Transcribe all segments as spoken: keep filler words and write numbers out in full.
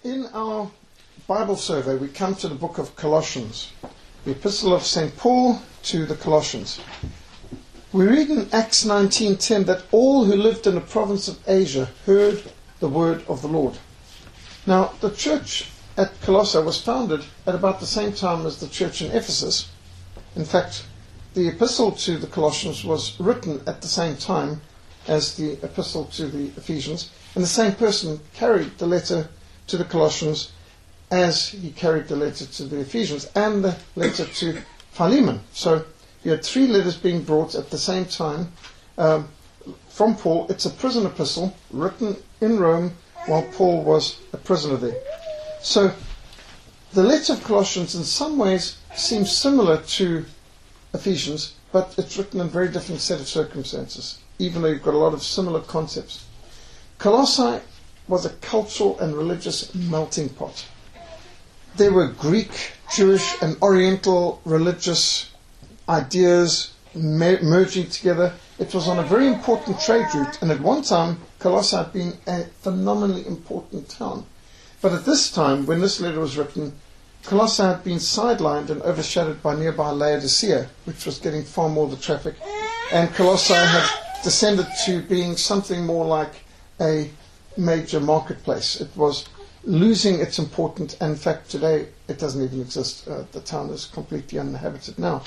In our Bible survey, we come to the book of Colossians, the epistle of Saint Paul to the Colossians. We read in Acts nineteen ten that all who lived in the province of Asia heard the word of the Lord. Now, the church at Colossae was founded at about the same time as the church in Ephesus. In fact, the epistle to the Colossians was written at the same time as the epistle to the Ephesians, and the same person carried the letter to the Colossians as he carried the letter to the Ephesians and the letter to Philemon. So you had three letters being brought at the same time um, from Paul. It's a prison epistle written in Rome while Paul was a prisoner there. So the letter of Colossians in some ways seems similar to Ephesians, but it's written in a very different set of circumstances, even though you've got a lot of similar concepts. Colossae was a cultural and religious melting pot. There were Greek, Jewish and Oriental religious ideas mer- merging together. It was on a very important trade route, and at one time Colossae had been a phenomenally important town. But at this time, when this letter was written, Colossae had been sidelined and overshadowed by nearby Laodicea, which was getting far more of the traffic, and Colossae had descended to being something more like a major marketplace. It was losing its importance, and in fact today it doesn't even exist. Uh, the town is completely uninhabited now.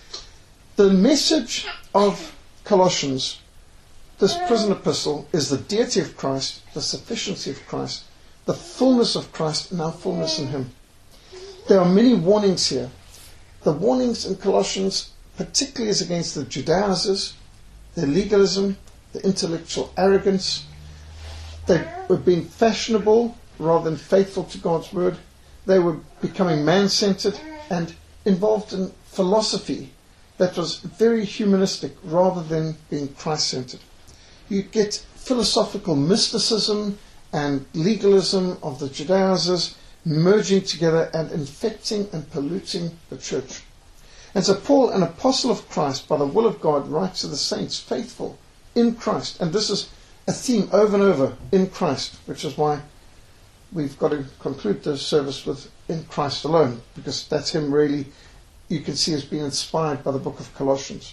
The message of Colossians, this prison epistle, is the deity of Christ, the sufficiency of Christ, the fullness of Christ, and our fullness in Him. There are many warnings here. The warnings in Colossians particularly is against the Judaizers, their legalism, the intellectual arrogance. They were being fashionable rather than faithful to God's word. They were becoming man-centered and involved in philosophy that was very humanistic rather than being Christ-centered. You get philosophical mysticism and legalism of the Judaizers merging together and infecting and polluting the church. And so Paul, an apostle of Christ by the will of God, writes to the saints faithful in Christ. And this is a theme over and over, in Christ, which is why we've got to conclude the service with in Christ alone, because that's Him really, you can see, has been inspired by the book of Colossians.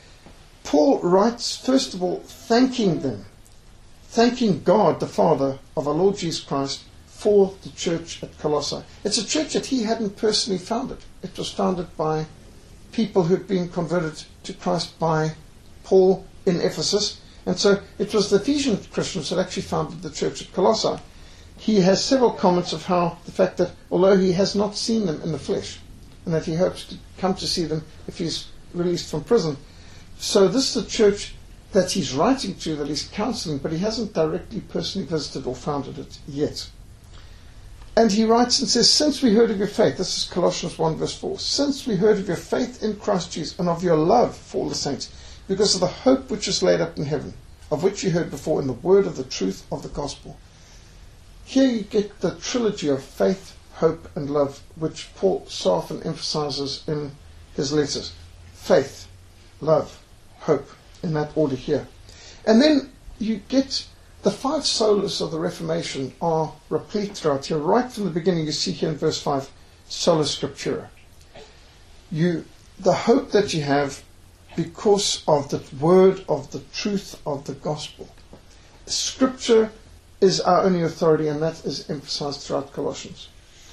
Paul writes, first of all, thanking them, thanking God, the Father of our Lord Jesus Christ, for the church at Colossae. It's a church that he hadn't personally founded. It was founded by people who had been converted to Christ by Paul in Ephesus. And so it was the Ephesian Christians that actually founded the church at Colossae. He has several comments of how the fact that although he has not seen them in the flesh, and that he hopes to come to see them if he's released from prison. So this is the church that he's writing to, that he's counseling, but he hasn't directly personally visited or founded it yet. And he writes and says, since we heard of your faith, this is Colossians one verse four, since we heard of your faith in Christ Jesus and of your love for all the saints, because of the hope which is laid up in heaven, of which you heard before in the word of the truth of the gospel. Here you get the trilogy of faith, hope, and love, which Paul so often emphasizes in his letters. Faith, love, hope, in that order here. And then you get the five solas of the Reformation are replete throughout here. Right from the beginning, you see here in verse five, sola scriptura. You, the hope that you have because of the word of the truth of the gospel. Scripture is our only authority, and that is emphasized throughout Colossians.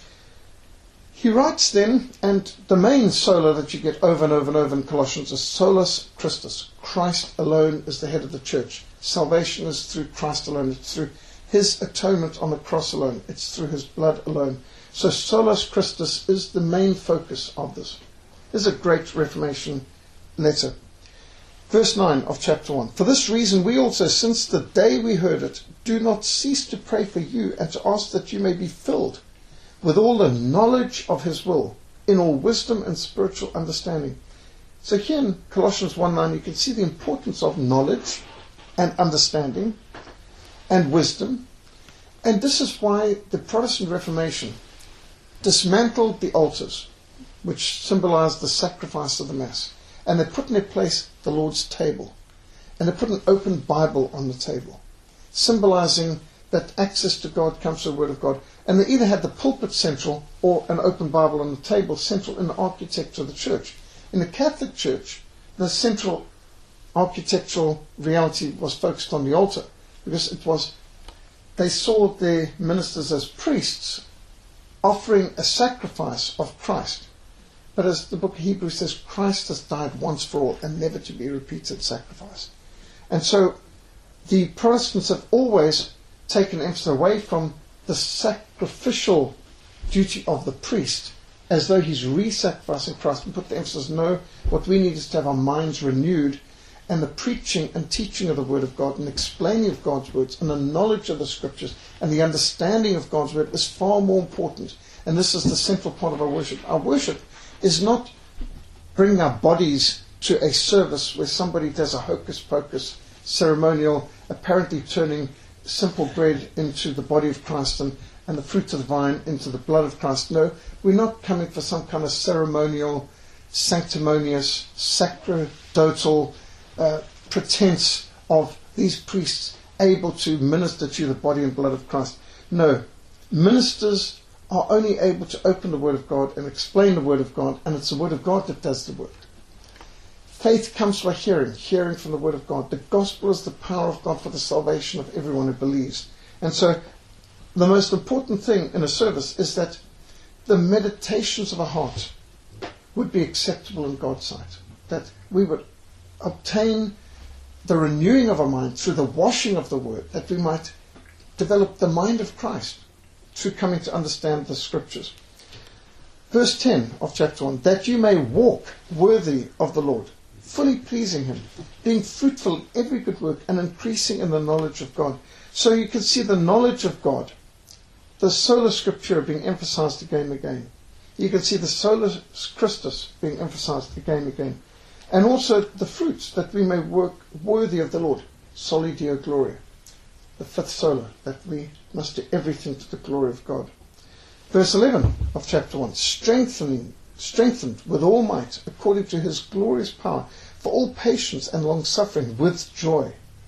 He writes then, and the main sola that you get over and over and over in Colossians is solus Christus. Christ alone is the head of the church. Salvation is through Christ alone. It's through His atonement on the cross alone. It's through His blood alone. So solus Christus is the main focus of this. This is a great Reformation letter. Verse nine of chapter one. For this reason we also, since the day we heard it, do not cease to pray for you and to ask that you may be filled with all the knowledge of His will, in all wisdom and spiritual understanding. So here in Colossians one nine you can see the importance of knowledge and understanding and wisdom. And this is why the Protestant Reformation dismantled the altars, which symbolized the sacrifice of the Mass. And they put in their place the Lord's table. And they put an open Bible on the table, symbolizing that access to God comes from the Word of God. And they either had the pulpit central or an open Bible on the table central in the architecture of the church. In the Catholic Church, the central architectural reality was focused on the altar, because it was, they saw their ministers as priests offering a sacrifice of Christ. But as the book of Hebrews says, Christ has died once for all and never to be repeated sacrifice. And so the Protestants have always taken emphasis away from the sacrificial duty of the priest, as though he's re-sacrificing Christ, and put the emphasis, no, what we need is to have our minds renewed, and the preaching and teaching of the Word of God and explaining of God's words and the knowledge of the Scriptures and the understanding of God's Word is far more important. And this is the central part of our worship. Our worship is not bringing our bodies to a service where somebody does a hocus-pocus ceremonial, apparently turning simple bread into the body of Christ and, and the fruit of the vine into the blood of Christ. No, we're not coming for some kind of ceremonial, sanctimonious, sacerdotal uh, pretense of these priests able to minister to the body and blood of Christ. No, ministers are only able to open the Word of God and explain the Word of God, and it's the Word of God that does the work. Faith comes by hearing, hearing from the Word of God. The gospel is the power of God for the salvation of everyone who believes. And so the most important thing in a service is that the meditations of our heart would be acceptable in God's sight. That we would obtain the renewing of our mind through the washing of the Word, that we might develop the mind of Christ through coming to understand the Scriptures. Verse ten of chapter one, that you may walk worthy of the Lord, fully pleasing Him, being fruitful in every good work and increasing in the knowledge of God. So you can see the knowledge of God, the sola scriptura being emphasized again and again. You can see the sola Christus being emphasized again and again. And also the fruits, that we may work worthy of the Lord, soli Deo gloria. The fifth sola, that we must do everything to the glory of God. Verse eleven of chapter one, strengthening, strengthened with all might, according to His glorious power, for all patience and long suffering with joy,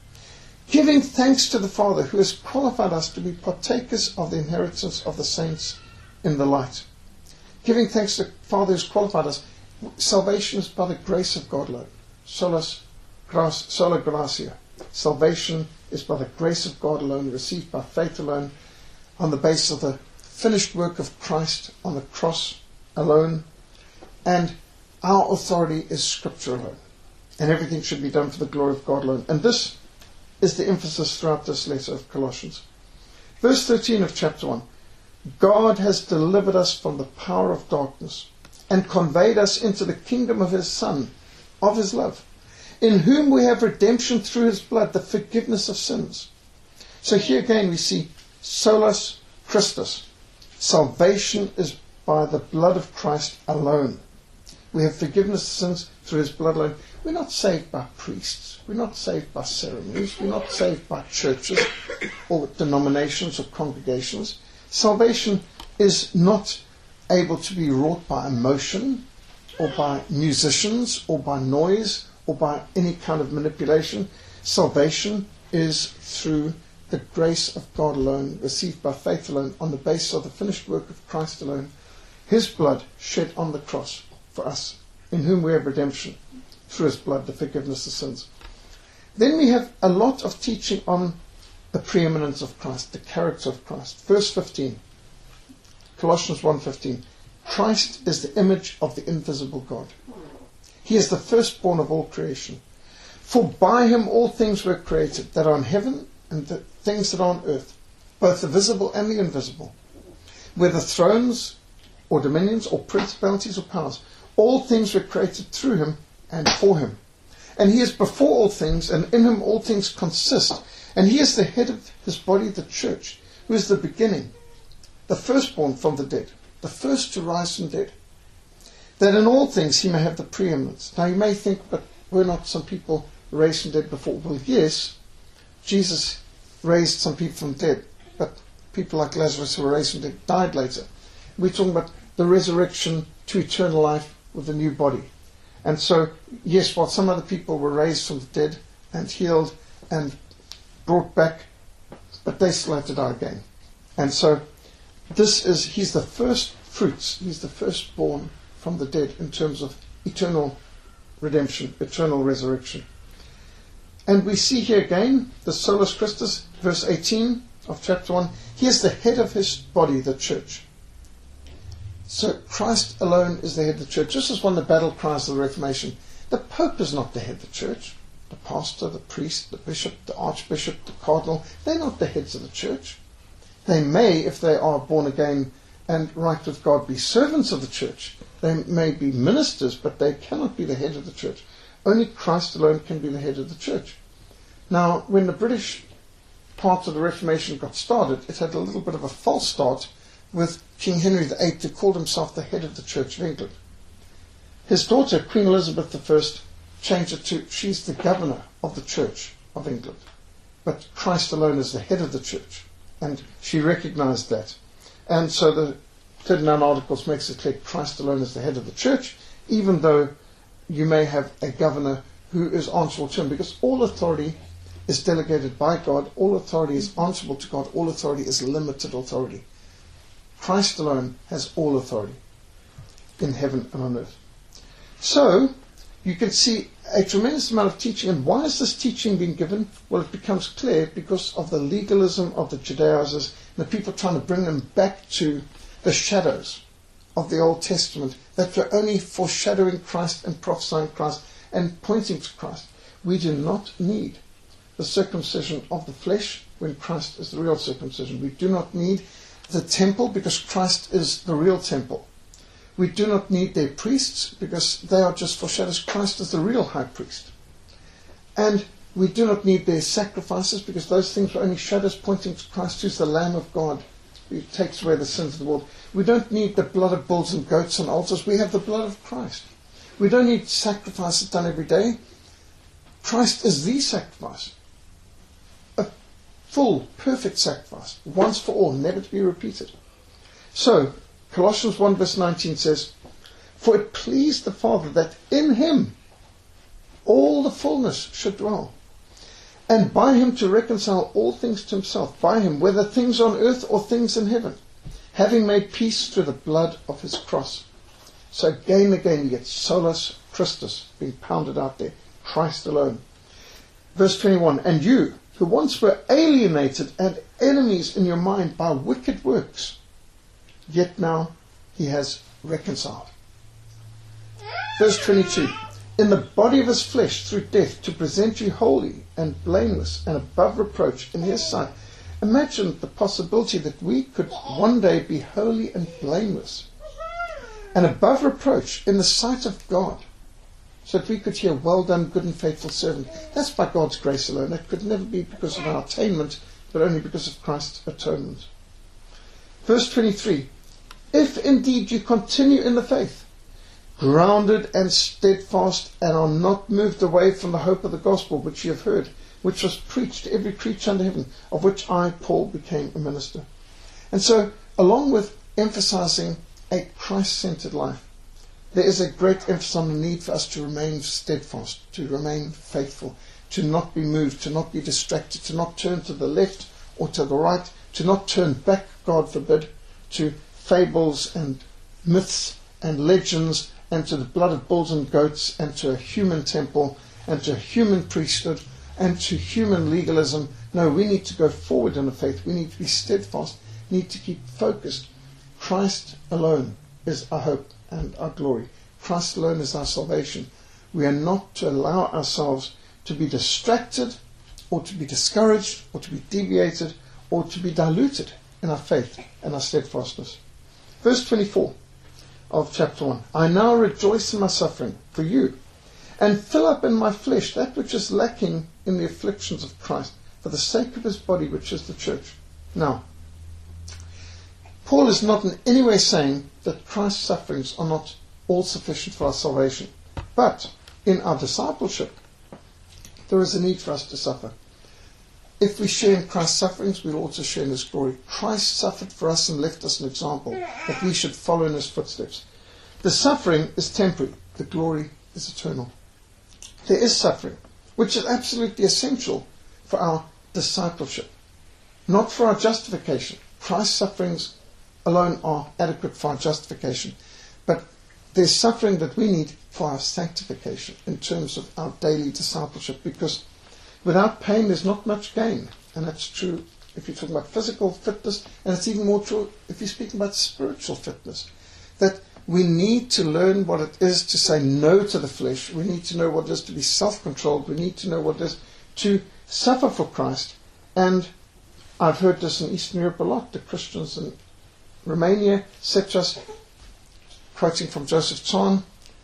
giving thanks to the Father who has qualified us to be partakers of the inheritance of the saints in the light. Giving thanks to the Father who has qualified us. Salvation is by the grace of God alone. Solas, grace, sola gratia. Salvation is by the grace of God alone, received by faith alone, on the basis of the finished work of Christ on the cross alone. And our authority is Scripture alone. And everything should be done for the glory of God alone. And this is the emphasis throughout this letter of Colossians. Verse thirteen of chapter one. God has delivered us from the power of darkness and conveyed us into the kingdom of His Son, of His love, in whom we have redemption through His blood, the forgiveness of sins. So here again we see solas Christus. Salvation is by the blood of Christ alone. We have forgiveness of sins through His blood alone. We're not saved by priests. We're not saved by ceremonies. We're not saved by churches or denominations or congregations. Salvation is not able to be wrought by emotion or by musicians or by noise or by any kind of manipulation. Salvation is through the grace of God alone, received by faith alone, on the basis of the finished work of Christ alone, His blood shed on the cross for us, in whom we have redemption through His blood, the forgiveness of sins. Then we have a lot of teaching on the preeminence of Christ, the character of Christ. Verse fifteen, Colossians one fifteen. Christ is the image of the invisible God. He is the firstborn of all creation. For by Him all things were created, that are in heaven and the things that are on earth, both the visible and the invisible, whether thrones or dominions or principalities or powers. All things were created through Him and for Him. And He is before all things, and in Him all things consist. And He is the head of His body, the church, who is the beginning, the firstborn from the dead, the first to rise from dead, that in all things He may have the preeminence. Now you may think, but were not some people raised from dead before? Well, yes, Jesus raised some people from dead, but people like Lazarus who were raised from dead died later. We're talking about the resurrection to eternal life with a new body. And so, yes, while some other people were raised from the dead and healed and brought back but they still had to die again. And so this is, he's the first fruits, he's the firstborn from the dead in terms of eternal redemption, eternal resurrection. And we see here again, the Solus Christus, verse eighteen of chapter one, he is the head of his body, the church. So Christ alone is the head of the church. This is one of the battle cries of the Reformation. The Pope is not the head of the church. The pastor, the priest, the bishop, the archbishop, the cardinal, they're not the heads of the church. They may, if they are born again and right with God, be servants of the church. They may be ministers, but they cannot be the head of the church. Only Christ alone can be the head of the church. Now, when the British part of the Reformation got started, it had a little bit of a false start with King Henry the Eighth, who called himself the head of the Church of England. His daughter, Queen Elizabeth the First, changed it to, she's the governor of the Church of England. But Christ alone is the head of the church. And she recognized that. And so the thirty-nine Articles makes it clear Christ alone is the head of the church, even though you may have a governor who is answerable to him, because all authority is delegated by God, all authority is answerable to God, all authority is limited authority. Christ alone has all authority in heaven and on earth. So, you can see a tremendous amount of teaching. And why is this teaching being given? Well, it becomes clear because of the legalism of the Judaizers and the people trying to bring them back to the shadows of the Old Testament that were only foreshadowing Christ and prophesying Christ and pointing to Christ. We do not need the circumcision of the flesh when Christ is the real circumcision. We do not need the temple because Christ is the real temple. We do not need their priests because they are just foreshadows. Christ is the real high priest. And we do not need their sacrifices because those things were only shadows pointing to Christ, who's the Lamb of God, who takes away the sins of the world. We don't need the blood of bulls and goats on altars. We have the blood of Christ. We don't need sacrifices done every day. Christ is the sacrifice. A full, perfect sacrifice. Once for all, never to be repeated. So, Colossians one verse nineteen says, "For it pleased the Father that in him all the fullness should dwell, and by him to reconcile all things to himself, by him, whether things on earth or things in heaven, having made peace through the blood of his cross." So again and again you get Solus Christus being pounded out there, Christ alone. Verse twenty-one, "And you, who once were alienated and enemies in your mind by wicked works, yet now he has reconciled." Verse twenty-two, "In the body of his flesh through death to present you holy and blameless and above reproach in his sight." Imagine the possibility that we could one day be holy and blameless and above reproach in the sight of God, so that we could hear, "Well done, good and faithful servant." That's by God's grace alone. That could never be because of our attainment, but only because of Christ's atonement. Verse twenty-three, "If indeed you continue in the faith, grounded and steadfast, and are not moved away from the hope of the gospel which you have heard, which was preached to every creature under heaven, of which I, Paul, became a minister." And so, along with emphasizing a Christ-centered life, there is a great emphasis on the need for us to remain steadfast, to remain faithful, to not be moved, to not be distracted, to not turn to the left or to the right, to not turn back, God forbid, to fables and myths and legends and to the blood of bulls and goats and to a human temple and to a human priesthood and to human legalism. No, we need to go forward in the faith. We need to be steadfast, need to keep focused. Christ alone is our hope and our glory. Christ alone is our salvation. We are not to allow ourselves to be distracted or to be discouraged or to be deviated or to be diluted in our faith and our steadfastness. Verse twenty-four of chapter one, "I now rejoice in my suffering for you, and fill up in my flesh that which is lacking in the afflictions of Christ, for the sake of his body, which is the church." Now, Paul is not in any way saying that Christ's sufferings are not all sufficient for our salvation. But in our discipleship, there is a need for us to suffer. If we share in Christ's sufferings, we'll also share in his glory. Christ suffered for us and left us an example that we should follow in his footsteps. The suffering is temporary. The glory is eternal. There is suffering, which is absolutely essential for our discipleship. not for our justification. Christ's sufferings alone are adequate for our justification. But there's suffering that we need for our sanctification in terms of our daily discipleship, because without pain there's not much gain. And that's true if you're talking about physical fitness, and it's even more true if you're speaking about spiritual fitness. That we need to learn what it is to say no to the flesh. We need to know what it is to be self-controlled. We need to know what it is to suffer for Christ. And I've heard this in Eastern Europe a lot. The Christians in Romania said to us, quoting from Joseph Tson,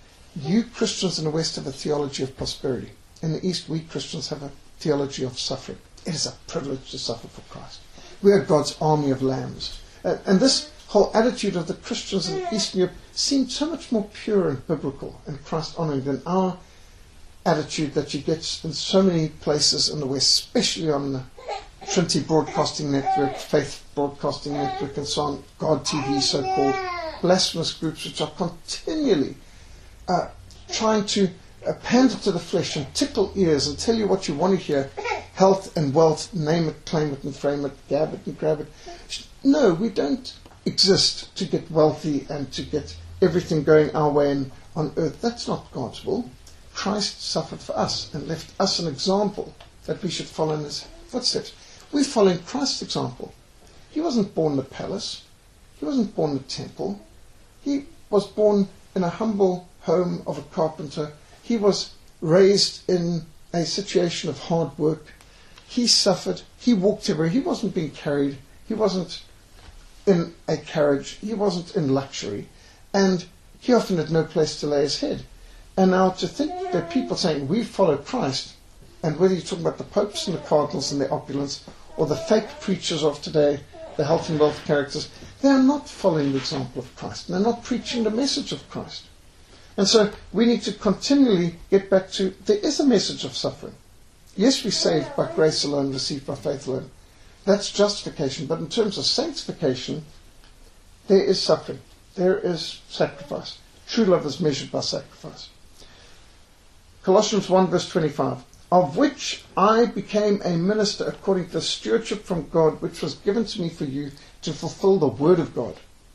you Christians in the West have a theology of prosperity. In the East, we Christians have a theology of suffering. It is a privilege to suffer for Christ. We are God's army of lambs. Uh, and this whole attitude of the Christians in Eastern Europe seemed so much more pure and biblical and Christ-honoring than our attitude that you get in so many places in the West, especially on the Trinity Broadcasting Network, Faith Broadcasting Network, and so on, God T V, so-called blasphemous groups, which are continually uh, trying to uh, pander to the flesh and tickle ears and tell you what you want to hear. Health and wealth, name it, claim it and frame it, gab it and grab it. No, we don't exist to get wealthy and to get everything going our way in, on earth. That's not God's will. Christ suffered for us and left us an example that we should follow in his footsteps. We follow in Christ's example. He wasn't born in a palace. He wasn't born in a temple. He was born in a humble home of a carpenter. He was raised in a situation of hard work. He suffered. He walked everywhere. He wasn't being carried. He wasn't in a carriage. He wasn't in luxury. And he often had no place to lay his head. And now to think that people saying, we follow Christ, and whether you're talking about the popes and the cardinals and their opulence, or the fake preachers of today, the health and wealth characters, they are not following the example of Christ. And they're not preaching the message of Christ. And so we need to continually get back to, there is a message of suffering. Yes, we're saved by grace alone, received by faith alone. That's justification. But in terms of sanctification, there is suffering. There is sacrifice. True love is measured by sacrifice. Colossians one verse twenty-five. Of which I became a minister according to the stewardship from God, which was given to me for you to fulfill the word of God.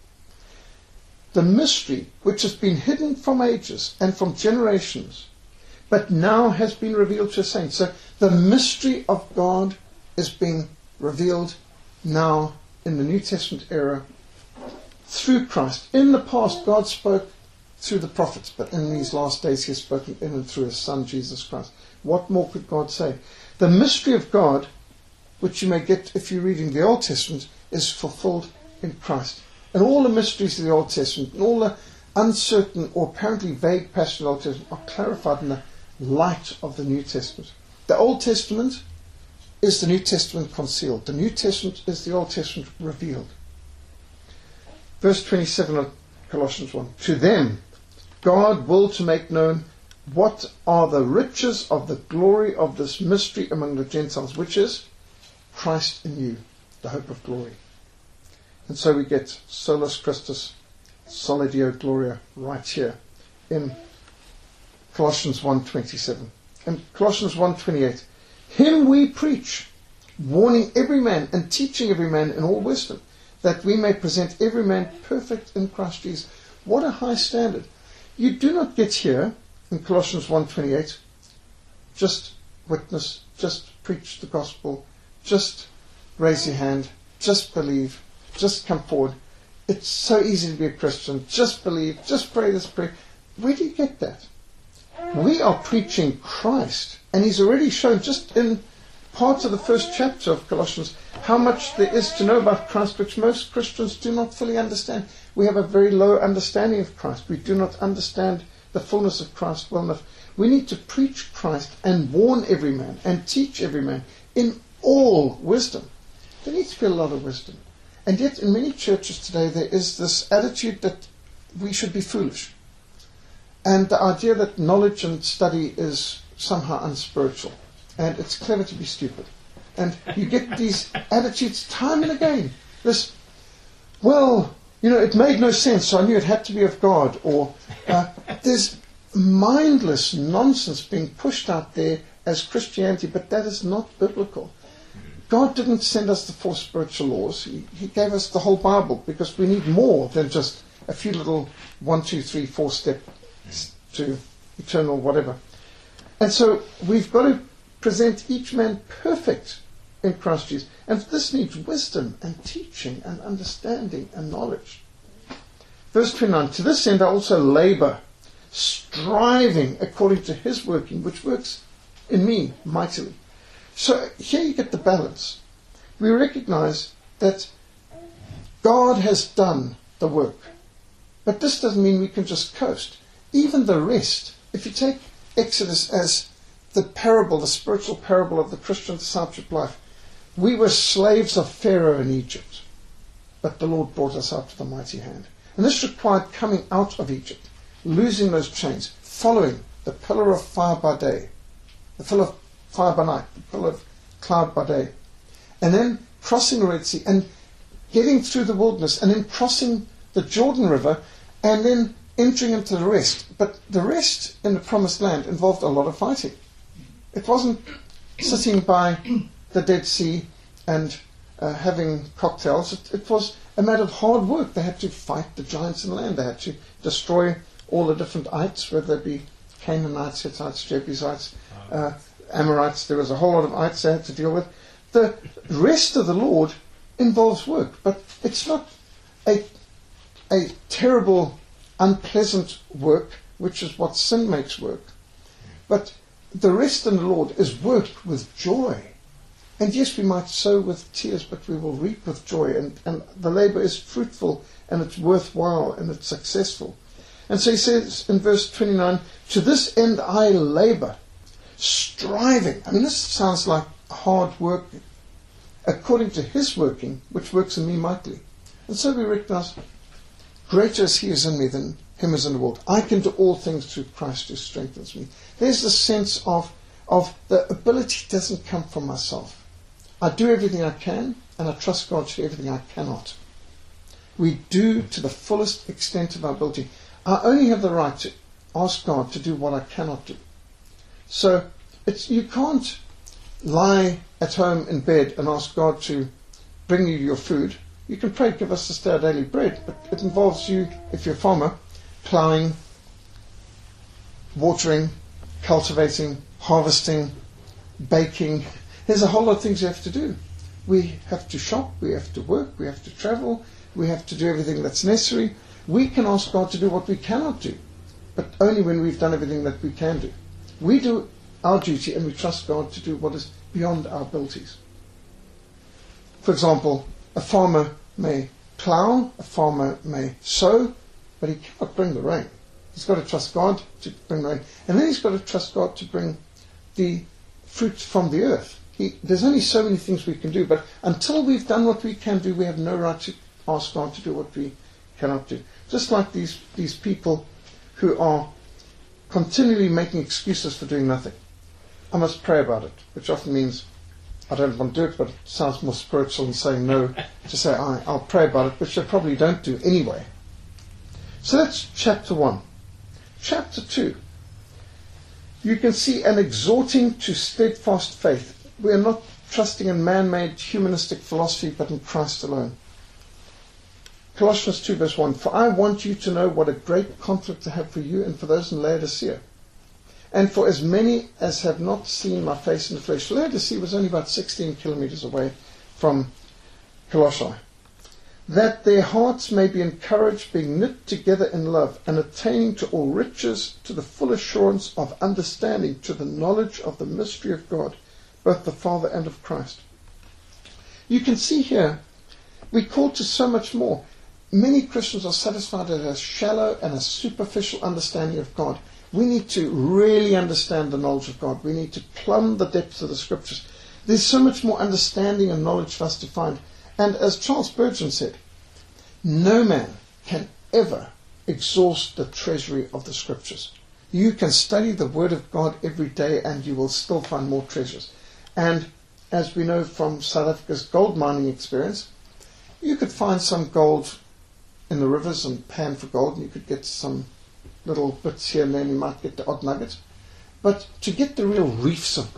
The mystery which has been hidden from ages and from generations, but now has been revealed to the saints. So the mystery of God is being revealed now in the New Testament era through Christ. In the past, God spoke through the prophets, but in these last days he has spoken in and through his Son, Jesus Christ. What more could God say? The mystery of God, which you may get if you're reading the Old Testament, is fulfilled in Christ. And all the mysteries of the Old Testament, and all the uncertain or apparently vague passages of the Old Testament are clarified in the light of the New Testament. The Old Testament is the New Testament concealed. The New Testament is the Old Testament revealed. Verse twenty-seven of Colossians one. To them God willed to make known what are the riches of the glory of this mystery among the Gentiles, which is Christ in you, the hope of glory. And so we get Solus Christus, Soli Deo Gloria right here in Colossians one twenty-seven. And Colossians one twenty-eight. Him we preach, warning every man and teaching every man in all wisdom, that we may present every man perfect in Christ Jesus. What a high standard. You do not get here in Colossians one twenty-eight, just witness, just preach the gospel, just raise your hand, just believe, just come forward. It's so easy to be a Christian. Just believe, just pray this prayer. Where do you get that? We are preaching Christ, and he's already shown just in parts of the first chapter of Colossians how much there is to know about Christ, which most Christians do not fully understand. We have a very low understanding of Christ. We do not understand the fullness of Christ well enough. We need to preach Christ and warn every man and teach every man in all wisdom. There needs to be a lot of wisdom. And yet in many churches today there is this attitude that we should be foolish. And the idea that knowledge and study is somehow unspiritual. And it's clever to be stupid. And you get these attitudes time and again. This, well, you know, it made no sense, so I knew it had to be of God. Or uh, there's mindless nonsense being pushed out there as Christianity, but that is not biblical. God didn't send us the four spiritual laws. He, he gave us the whole Bible, because we need more than just a few little one, two, three, four steps to eternal whatever. And so we've got to present each man perfect in Christ Jesus. And this needs wisdom and teaching and understanding and knowledge. Verse twenty-nine, to this end I also labour, striving according to his working, which works in me mightily. So here you get the balance. We recognize that God has done the work. But this doesn't mean we can just coast. Even the rest, if you take Exodus as the parable, the spiritual parable of the Christian discipleship life, we were slaves of Pharaoh in Egypt, but the Lord brought us out with a mighty hand. And this required coming out of Egypt, losing those chains, following the pillar of fire by day, the pillar of fire by night, the pillar of cloud by day, and then crossing the Red Sea and getting through the wilderness, and then crossing the Jordan River, and then entering into the rest. But the rest in the promised land involved a lot of fighting. It wasn't sitting by the Dead Sea and uh, having cocktails. It, it was a matter of hard work. They had to fight the giants in the land. They had to destroy all the different ites, whether they be Canaanites, Hittites, Jebusites, uh, Amorites. There was a whole lot of ites they had to deal with. The rest of the Lord involves work, but it's not a, a terrible, unpleasant work, which is what sin makes work. But the rest in the Lord is work with joy. And yes, we might sow with tears, but we will reap with joy. And, and the labour is fruitful, and it's worthwhile, and it's successful. And so he says in verse twenty-nine, to this end I labour, striving. I mean, this sounds like hard work according to his working, which works in me mightily. And so we recognize, greater is he is in me than him is in the world. I can do all things through Christ who strengthens me. There's the sense of, of the ability doesn't come from myself. I do everything I can, and I trust God to do everything I cannot. We do to the fullest extent of our ability. I only have the right to ask God to do what I cannot do. So it's, you can't lie at home in bed and ask God to bring you your food. You can pray, give us this day our daily bread, but it involves you, if you're a farmer, ploughing, watering, cultivating, harvesting, baking. There's a whole lot of things you have to do. We have to shop, we have to work, we have to travel, we have to do everything that's necessary. We can ask God to do what we cannot do, but only when we've done everything that we can do. We do our duty and we trust God to do what is beyond our abilities. For example, a farmer may plough, a farmer may sow, but he cannot bring the rain. He's got to trust God to bring the rain. And then he's got to trust God to bring the fruit from the earth. He, there's only so many things we can do, but until we've done what we can do, we have no right to ask God to do what we cannot do. Just like these, these people who are continually making excuses for doing nothing. I must pray about it, which often means I don't want to do it, but it sounds more spiritual than saying no, to say I, I'll pray about it, which they probably don't do anyway. So that's chapter one. Chapter two. You can see an exhorting to steadfast faith. We are not trusting in man-made humanistic philosophy, but in Christ alone. Colossians two verse one, for I want you to know what a great conflict I have for you and for those in Laodicea, and for as many as have not seen my face in the flesh. Laodicea was only about sixteen kilometers away from Colossae. That their hearts may be encouraged, being knit together in love, and attaining to all riches, to the full assurance of understanding, to the knowledge of the mystery of God, both the Father and of Christ. You can see here, we're called to so much more. Many Christians are satisfied with a shallow and a superficial understanding of God. We need to really understand the knowledge of God. We need to plumb the depths of the Scriptures. There's so much more understanding and knowledge for us to find. And as Charles Spurgeon said, no man can ever exhaust the treasury of the Scriptures. You can study the Word of God every day and you will still find more treasures. And as we know from South Africa's gold mining experience, you could find some gold in the rivers and pan for gold, and you could get some little bits here and there, and you might get the odd nugget. But to get the real reefs of gold,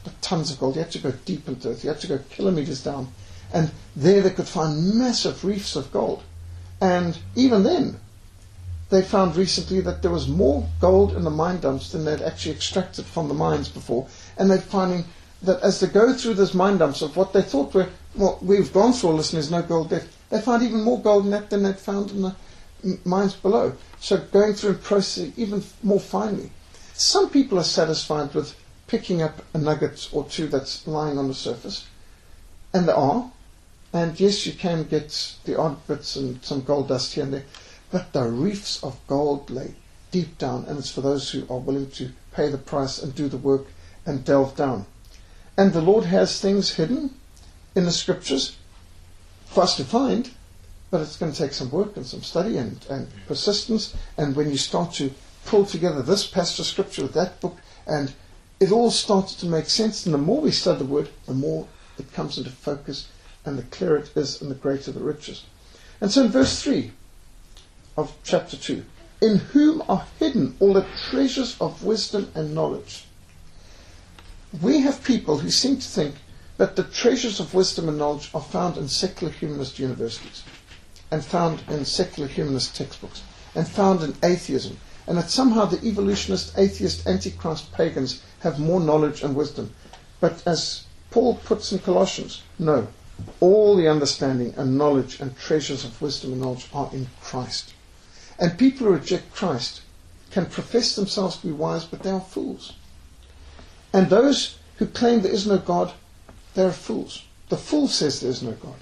tons of gold. You had to go deep into it. You had to go kilometers down. And there they could find massive reefs of gold. And even then, they found recently that there was more gold in the mine dumps than they'd actually extracted from the mines before. And they're finding that as they go through those mine dumps of what they thought were, well, we've gone through all this and there's no gold there, they found even more gold in that than they'd found in the mines below. So going through and processing even more finely. Some people are satisfied with picking up a nugget or two that's lying on the surface. And there are. And yes, you can get the odd bits and some gold dust here and there. But the reefs of gold lay deep down. And it's for those who are willing to pay the price and do the work and delve down. And the Lord has things hidden in the scriptures for us to find. But it's going to take some work and some study and, and persistence. And when you start to pull together this passage of scripture with that book, and it all starts to make sense. And the more we study the word, the more it comes into focus, and the clearer it is, and the greater the riches. And so in verse three of chapter two, in whom are hidden all the treasures of wisdom and knowledge. We have people who seem to think that the treasures of wisdom and knowledge are found in secular humanist universities, and found in secular humanist textbooks, and found in atheism, and that somehow the evolutionist, atheist, antichrist pagans have more knowledge and wisdom. But as Paul puts in Colossians, no, all the understanding and knowledge and treasures of wisdom and knowledge are in Christ. And people who reject Christ can profess themselves to be wise, but they are fools. And those who claim there is no God, they are fools. The fool says there is no God.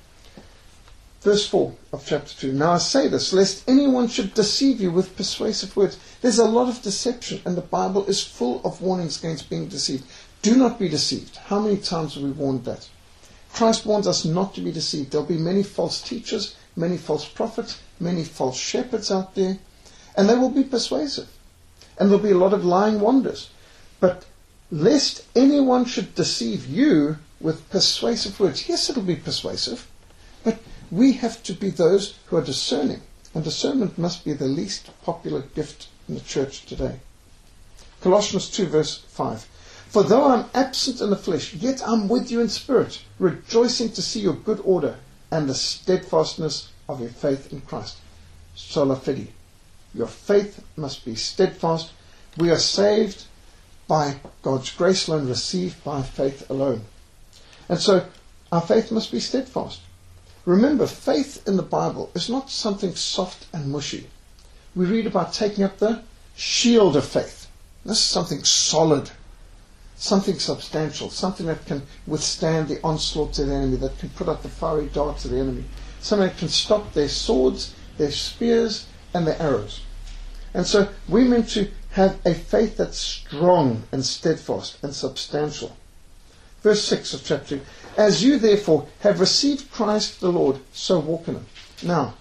Verse four of chapter two. Now I say this, lest anyone should deceive you with persuasive words. There's a lot of deception, and the Bible is full of warnings against being deceived. Do not be deceived. How many times have we warned that? Christ warns us not to be deceived. There'll be many false teachers, many false prophets, many false shepherds out there, and they will be persuasive. And there'll be a lot of lying wonders. But lest anyone should deceive you with persuasive words. Yes, it'll be persuasive, but we have to be those who are discerning. And discernment must be the least popular gift in the church today. Colossians two verse five. For though I'm absent in the flesh, yet I'm with you in spirit, rejoicing to see your good order and the steadfastness of your faith in Christ. Sola fide. Your faith must be steadfast. We are saved by God's grace alone, received by faith alone. And so our faith must be steadfast. Remember, faith in the Bible is not something soft and mushy. We read about taking up the shield of faith. This is something solid, something substantial, something that can withstand the onslaught of the enemy, that can put out the fiery darts of the enemy, something that can stop their swords, their spears, and their arrows. And so we're meant to have a faith that's strong and steadfast and substantial. Verse six of chapter two. As you therefore have received Christ the Lord, so walk in him. Now,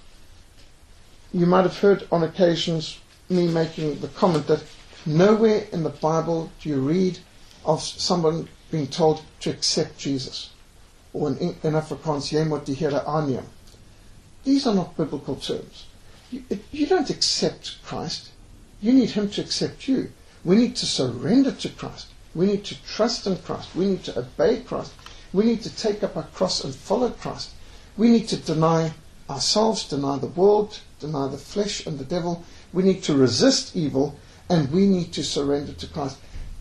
you might have heard on occasions me making the comment that nowhere in the Bible do you read of someone being told to accept Jesus. Or in, in Afrikaans, jy moet die Here aanneem. These are not biblical terms. You, you don't accept Christ. You need him to accept you. We need to surrender to Christ. We need to trust in Christ. We need to obey Christ. We need to take up our cross and follow Christ. We need to deny ourselves, deny the world, deny the flesh and the devil. We need to resist evil, and we need to surrender to Christ.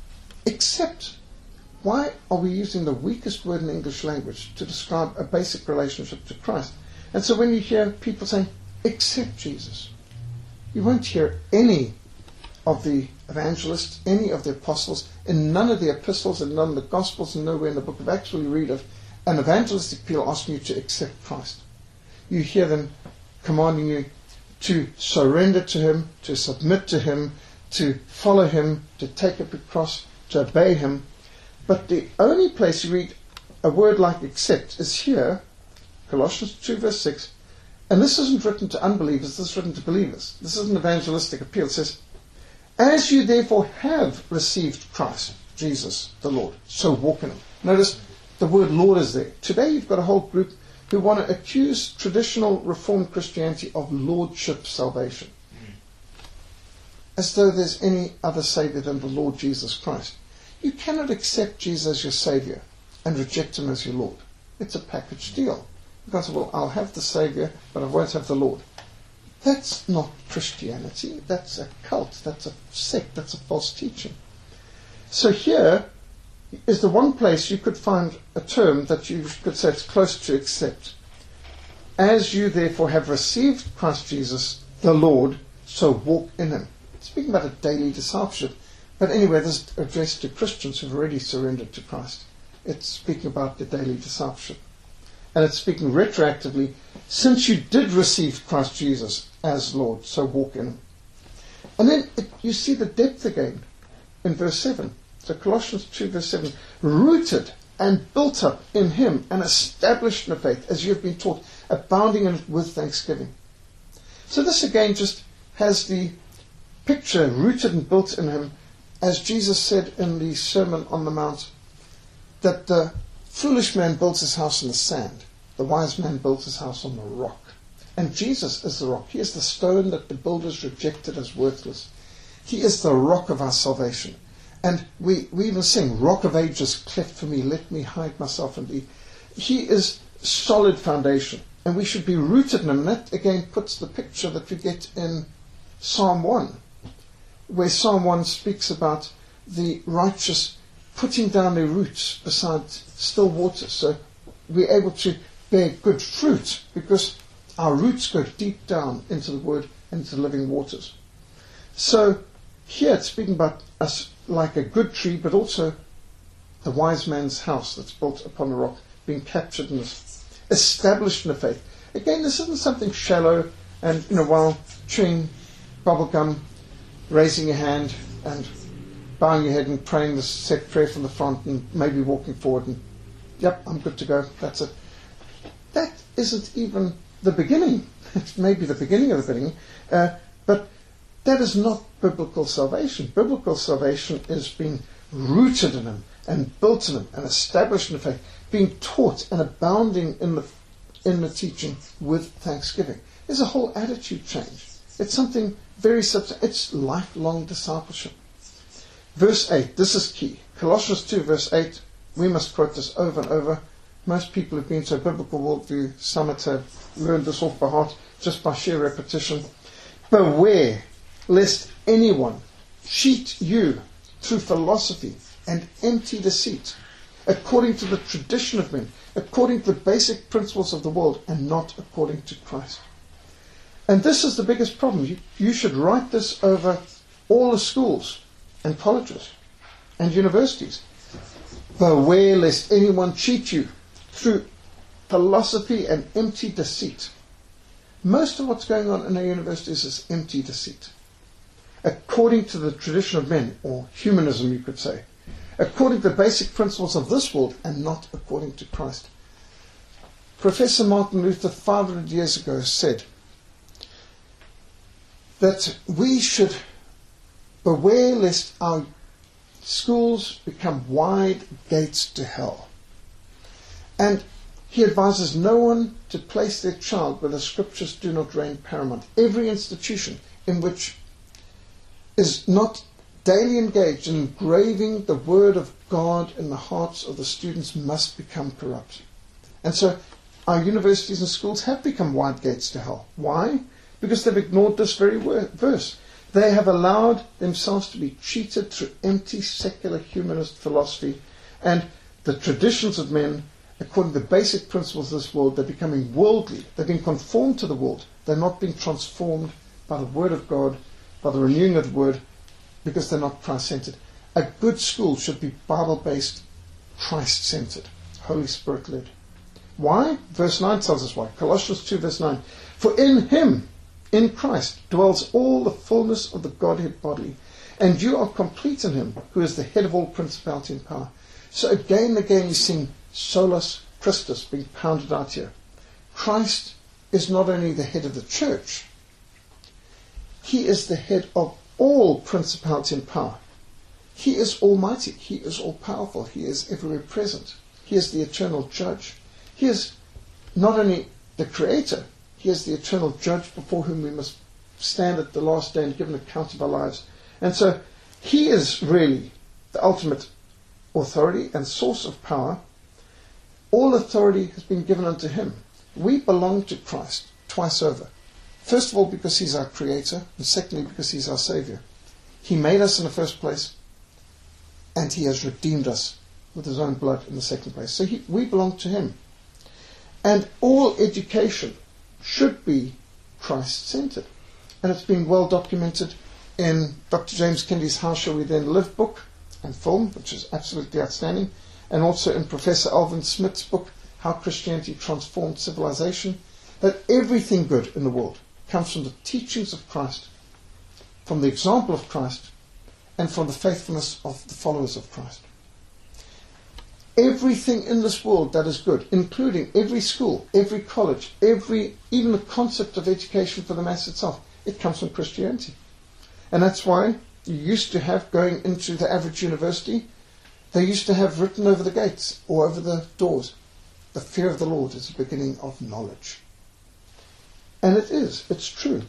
Except, why are we using the weakest word in the English language to describe a basic relationship to Christ? And so when you hear people saying, accept Jesus, you won't hear any of the evangelists, any of the apostles, in none of the epistles and none of the gospels, and nowhere in the book of Acts will you read of an evangelistic appeal asking you to accept Christ. You hear them commanding you to surrender to him, to submit to him, to follow him, to take up a cross, to obey him. But the only place you read a word like accept is here, Colossians two verse six, and this isn't written to unbelievers, this is written to believers. This is an evangelistic appeal. It says, as you therefore have received Christ, Jesus, the Lord, so walk in him. Notice the word Lord is there. Today you've got a whole group who want to accuse traditional Reformed Christianity of lordship salvation, as though there's any other Saviour than the Lord Jesus Christ. You cannot accept Jesus as your Saviour and reject Him as your Lord. It's a package deal. You can't say, well, I'll have the Saviour, but I won't have the Lord. That's not Christianity. That's a cult. That's a sect. That's a false teaching. So here is the one place you could find a term that you could say it's close to accept. As you therefore have received Christ Jesus, the Lord, so walk in Him. Speaking about a daily discipleship. But anyway, this is addressed to Christians who've already surrendered to Christ. It's speaking about the daily discipleship. And it's speaking retroactively, since you did receive Christ Jesus as Lord, so walk in Him. And then it, you see the depth again in verse seven. So Colossians two verse seven, rooted and built up in Him and established in the faith, as you have been taught, abounding in it with thanksgiving. So this again just has the picture, rooted and built in Him, as Jesus said in the Sermon on the Mount, that the foolish man builds his house in the sand, the wise man builds his house on the rock. And Jesus is the rock. He is the stone that the builders rejected as worthless. He is the rock of our salvation. And we, we even sing, Rock of Ages, cleft for me, let me hide myself in Thee. He is solid foundation, and we should be rooted in Him. And that again puts the picture that we get in Psalm one, where Psalm one speaks about the righteous putting down their roots beside still waters. So we're able to bear good fruit because our roots go deep down into the Word and into living waters. So here it's speaking about us like a good tree, but also the wise man's house that's built upon a rock, being captured in this, established in the faith. Again, this isn't something shallow and, you know, while chewing bubble gum, raising your hand and bowing your head and praying the set prayer from the front and maybe walking forward and, yep, I'm good to go, that's it. That isn't even the beginning. It's maybe the beginning of the beginning, uh, but that is not biblical salvation. Biblical salvation is being rooted in Him and built in Him and established in the faith, being taught and abounding in the in the teaching with thanksgiving. There's a whole attitude change. It's something very substantial. It's lifelong discipleship. Verse eight, this is key. Colossians two, verse eight, we must quote this over and over. Most people who've been to a biblical worldview summit have learned this off by heart just by sheer repetition. Beware lest anyone cheat you through philosophy and empty deceit, according to the tradition of men, according to the basic principles of the world, and not according to Christ. And this is the biggest problem. You, you should write this over all the schools and colleges and universities. Beware lest anyone cheat you through philosophy and empty deceit. Most of what's going on in our universities is empty deceit. According to the tradition of men, or humanism you could say. According to the basic principles of this world, and not according to Christ. Professor Martin Luther five hundred years ago said that we should beware lest our schools become wide gates to hell. And he advises no one to place their child where the scriptures do not reign paramount. Every institution in which is not daily engaged in engraving the word of God in the hearts of the students must become corrupt. And so our universities and schools have become wide gates to hell. Why? Because they've ignored this very verse. They have allowed themselves to be cheated through empty secular humanist philosophy and the traditions of men. According to the basic principles of this world, they're becoming worldly. They're being conformed to the world. They're not being transformed by the Word of God, by the renewing of the Word, because they're not Christ-centered. A good school should be Bible-based, Christ-centered, Holy Spirit-led. Why? Verse nine tells us why. Colossians two, verse nine. For in Him, in Christ, dwells all the fullness of the Godhead bodily, and you are complete in Him, who is the head of all principality and power. So again and again you sing Solus Christus being pounded out here. Christ is not only the head of the church, He is the head of all principality and power. He is almighty. He is all powerful. He is everywhere present. He is the eternal judge. He is not only the creator, He is the eternal judge before whom we must stand at the last day and give an account of our lives. And so He is really the ultimate authority and source of power. All authority has been given unto him. We belong to Christ twice over. First of all, because he's our creator, and secondly, because he's our savior. He made us in the first place, and he has redeemed us with his own blood in the second place. So he, we belong to him. And all education should be Christ-centered. And it's been well documented in Doctor James Kennedy's How Shall We Then Live book and film, which is absolutely outstanding, and also in Professor Alvin Smith's book, How Christianity Transformed Civilization, that everything good in the world comes from the teachings of Christ, from the example of Christ, and from the faithfulness of the followers of Christ. Everything in this world that is good, including every school, every college, every even the concept of education for the mass itself, it comes from Christianity. And that's why you used to have, going into the average university, they used to have written over the gates or over the doors, the fear of the Lord is the beginning of knowledge. And it is, it's true.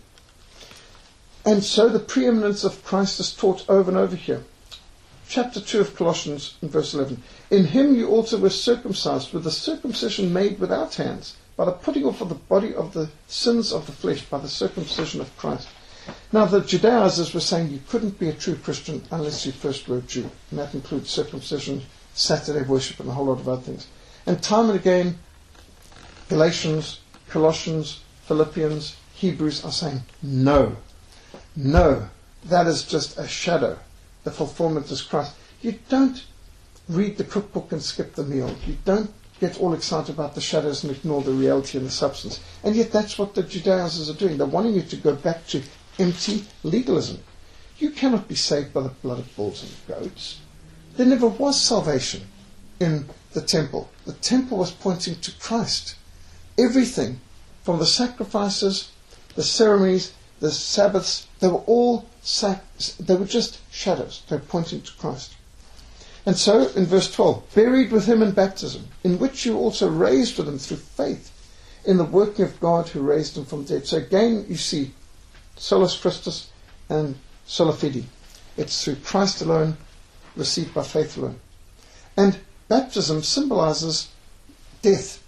And so the preeminence of Christ is taught over and over here. Chapter two of Colossians, in verse eleven. In him you also were circumcised with the circumcision made without hands, by the putting off of the body of the sins of the flesh, by the circumcision of Christ. Now the Judaizers were saying you couldn't be a true Christian unless you first were a Jew. And that includes circumcision, Saturday worship, and a whole lot of other things. And time and again, Galatians, Colossians, Philippians, Hebrews are saying, no, no, that is just a shadow. The fulfillment is Christ. You don't read the cookbook and skip the meal. You don't get all excited about the shadows and ignore the reality and the substance. And yet that's what the Judaizers are doing. They're wanting you to go back to empty legalism. You cannot be saved by the blood of bulls and goats. There never was salvation in the temple. The temple was pointing to Christ. Everything, from the sacrifices, the ceremonies, the Sabbaths, they were all sac- they were just shadows. They were pointing to Christ. And so, in verse twelve, buried with him in baptism, in which you also raised with him through faith in the working of God who raised him from the dead. So again, you see, solus Christus and sola fide. It's through Christ alone, received by faith alone. And baptism symbolizes death.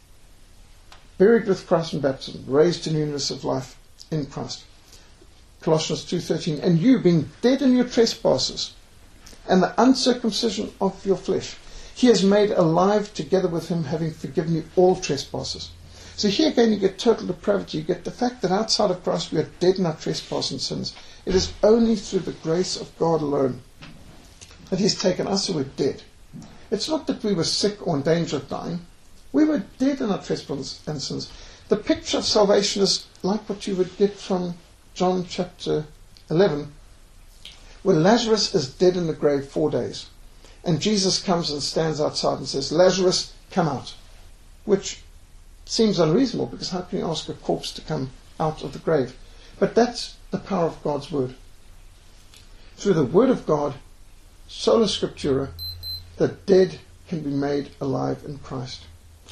Buried with Christ in baptism, raised to newness of life in Christ. Colossians two thirteen, and you being dead in your trespasses and the uncircumcision of your flesh, he has made alive together with him, having forgiven you all trespasses. So here again you get total depravity. You get the fact that outside of Christ we are dead in our trespasses and sins. It is only through the grace of God alone that he's taken us who were dead. It's not that we were sick or in danger of dying. We were dead in our trespasses and sins. The picture of salvation is like what you would get from John chapter eleven, where Lazarus is dead in the grave four days. And Jesus comes and stands outside and says, Lazarus, come out. Which seems unreasonable, because how can you ask a corpse to come out of the grave? But that's the power of God's word. Through the word of God, sola scriptura, the dead can be made alive in Christ.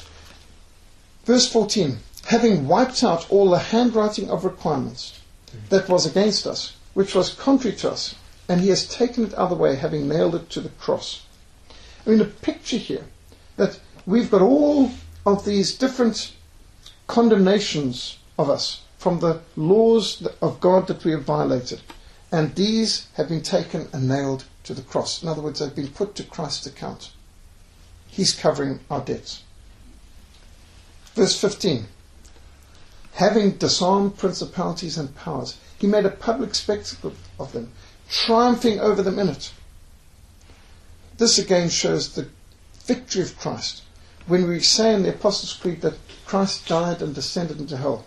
Verse fourteen, having wiped out all the handwriting of requirements that was against us, which was contrary to us, and he has taken it out of the way, having nailed it to the cross. I mean, a picture here that we've got all of these different condemnations of us from the laws of God that we have violated, and these have been taken and nailed to the cross. In other words, they've been put to Christ's account. He's covering our debts. Verse fifteen, having disarmed principalities and powers, he made a public spectacle of them, triumphing over them in it. This again shows the victory of Christ. When we say in the Apostles' Creed that Christ died and descended into hell,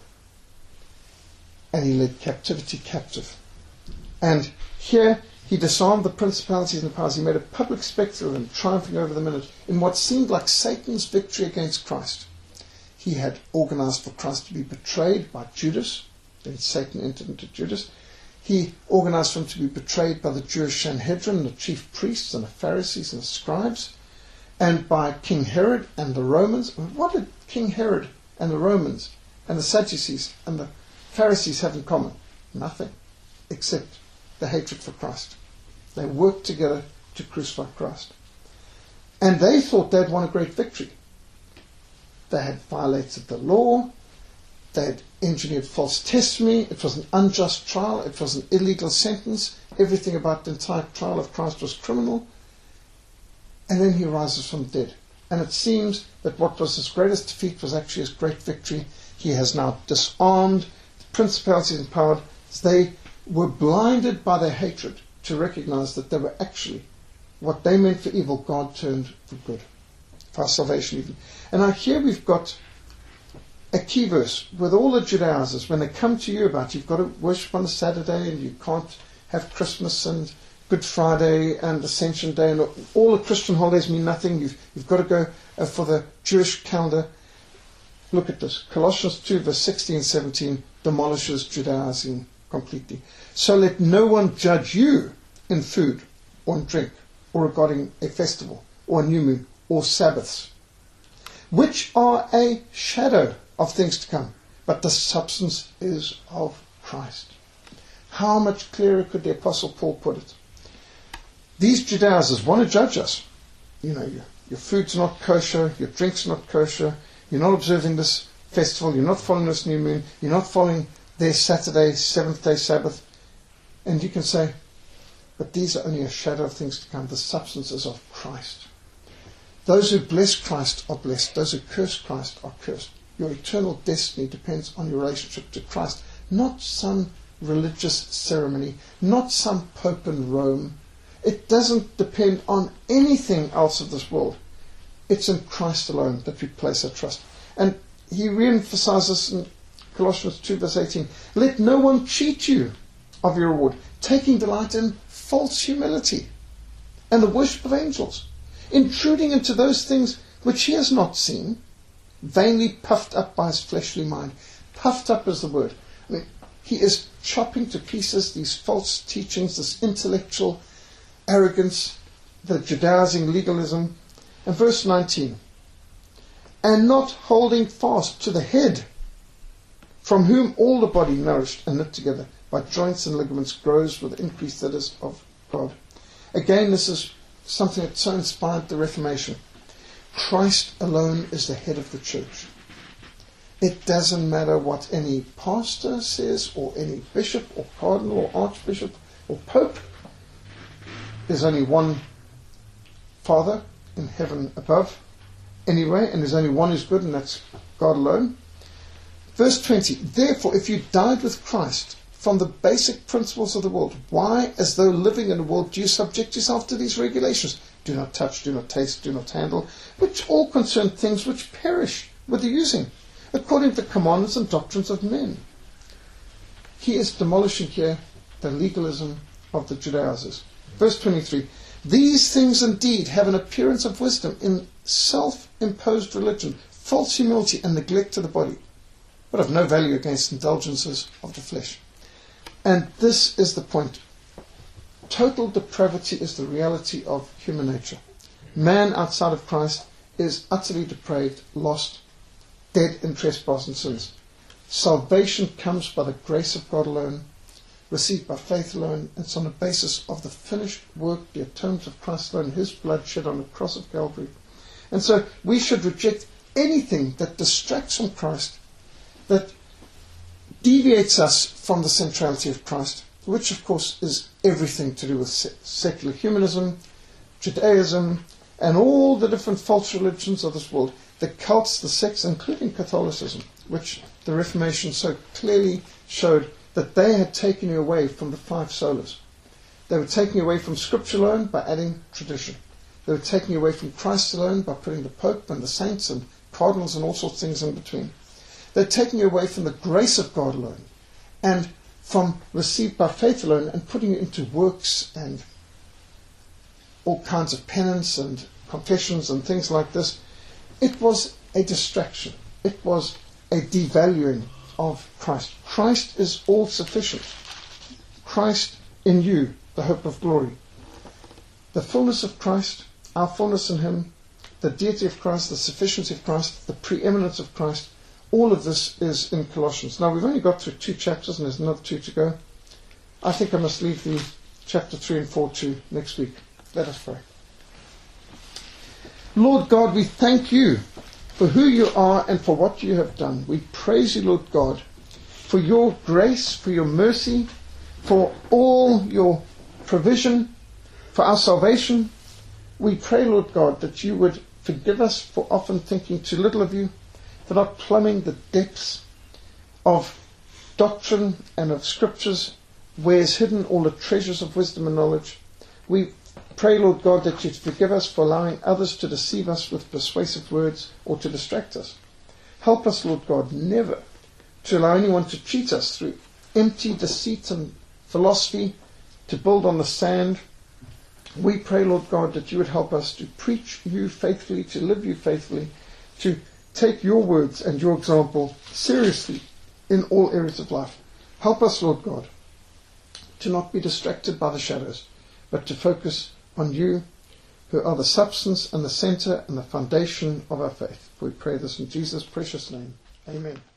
and he led captivity captive. And here he disarmed the principalities and powers. He made a public spectacle of them, triumphing over them in it, in what seemed like Satan's victory against Christ. He had organized for Christ to be betrayed by Judas. Then Satan entered into Judas. He organized for him to be betrayed by the Jewish Sanhedrin, the chief priests and the Pharisees and the scribes, and by King Herod and the Romans. What did King Herod and the Romans and the Sadducees and the Pharisees have in common? Nothing, except the hatred for Christ. They worked together to crucify Christ. And they thought they'd won a great victory. They had violated the law. They had engineered false testimony. It was an unjust trial. It was an illegal sentence. Everything about the entire trial of Christ was criminal. And then he rises from the dead. And it seems that what was his greatest defeat was actually his great victory. He has now disarmed the principalities and powers. They were blinded by their hatred to recognize that they were actually what they meant for evil, God turned for good, for our salvation even. And now here we've got a key verse with all the Judaizers. When they come to you about you've got to worship on a Saturday and you can't have Christmas and Good Friday and Ascension Day and all the Christian holidays mean nothing. You've, you've got to go uh, for the Jewish calendar. Look at this. Colossians two verse sixteen and seventeen demolishes Judaizing completely. So let no one judge you in food or in drink or regarding a festival or a new moon or Sabbaths, which are a shadow of things to come, but the substance is of Christ. How much clearer could the Apostle Paul put it? These Judaizers want to judge us. You know, your, your food's not kosher, your drink's not kosher, you're not observing this festival, you're not following this new moon, you're not following their Saturday, seventh day Sabbath. And you can say, but these are only a shadow of things to come. The substance is of Christ. Those who bless Christ are blessed. Those who curse Christ are cursed. Your eternal destiny depends on your relationship to Christ, not some religious ceremony, not some pope in Rome. It doesn't depend on anything else of this world. It's in Christ alone that we place our trust. And he re-emphasizes in Colossians two verse eighteen, let no one cheat you of your reward, taking delight in false humility and the worship of angels, intruding into those things which he has not seen, vainly puffed up by his fleshly mind. Puffed up is the word. I mean, he is chopping to pieces these false teachings, this intellectual arrogance, the Judaizing legalism. And verse nineteen, and not holding fast to the head, from whom all the body nourished and knit together by joints and ligaments grows with the increase that is of God. Again, this is something that so inspired the Reformation. Christ alone is the head of the church. It doesn't matter what any pastor says, or any bishop, or cardinal, or archbishop, or pope. There's only one Father in heaven above, anyway, and there's only one who's good, and that's God alone. Verse twenty, therefore, if you died with Christ from the basic principles of the world, why, as though living in the world, do you subject yourself to these regulations? Do not touch, do not taste, do not handle, which all concern things which perish with the using, according to the commandments and doctrines of men. He is demolishing here the legalism of the Judaizers. Verse twenty-three, these things indeed have an appearance of wisdom in self-imposed religion, false humility and neglect of the body, but of no value against indulgences of the flesh. And this is the point. Total depravity is the reality of human nature. Man outside of Christ is utterly depraved, lost, dead in trespass and sins. Salvation comes by the grace of God alone, received by faith alone. It's on the basis of the finished work, the atonement of Christ alone, his blood shed on the cross of Calvary. And so we should reject anything that distracts from Christ, that deviates us from the centrality of Christ, which of course is everything to do with secular humanism, Judaism, and all the different false religions of this world, the cults, the sects, including Catholicism, which the Reformation so clearly showed that they had taken you away from the five solas. They were taking you away from Scripture alone by adding tradition. They were taking you away from Christ alone by putting the Pope and the saints and cardinals and all sorts of things in between. They're taking you away from the grace of God alone and from received by faith alone and putting you into works and all kinds of penance and confessions and things like this. It was a distraction. It was a devaluing of Christ. Christ is all sufficient. Christ in you, the hope of glory. The fullness of Christ, our fullness in him, the deity of Christ, the sufficiency of Christ, the preeminence of Christ, all of this is in Colossians. Now we've only got through two chapters and there's another two to go. I think I must leave the chapter three and four to next week. Let us pray. Lord God, we thank you for who you are and for what you have done. We praise you, Lord God, for your grace, for your mercy, for all your provision, for our salvation. We pray, Lord God, that you would forgive us for often thinking too little of you, for not plumbing the depths of doctrine and of scriptures, where is hidden all the treasures of wisdom and knowledge. We pray, Lord God, that you'd forgive us for allowing others to deceive us with persuasive words or to distract us. Help us, Lord God, never to allow anyone to cheat us through empty deceit and philosophy, to build on the sand. We pray, Lord God, that you would help us to preach you faithfully, to live you faithfully, to take your words and your example seriously in all areas of life. Help us, Lord God, to not be distracted by the shadows, but to focus on you, who are the substance and the center and the foundation of our faith. We pray this in Jesus' precious name. Amen.